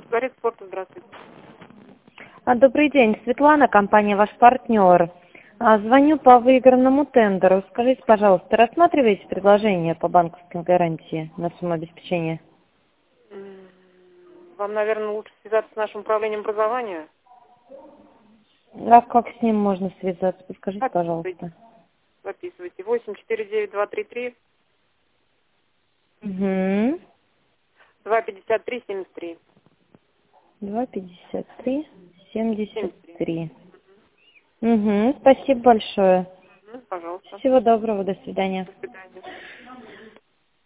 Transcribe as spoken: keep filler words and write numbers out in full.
Дворец спорта, здравствуйте. А, Добрый день, Светлана, компания «Ваш партнер». А, Звоню по выигранному тендеру. Скажите, пожалуйста, рассматриваете предложение по банковской гарантии на сумму обеспечения? М, Вам, наверное, лучше связаться с нашим управлением образования. А как с ним можно связаться? Подскажите, Записывайте. пожалуйста. Записывайте. восемь четыре девять два три три Угу. два пятьдесят три семьдесят три. два пятьдесят три семьдесят семьдесят три. три. Угу. Спасибо большое. Мгм, пожалуйста. Всего доброго, до свидания. До свидания.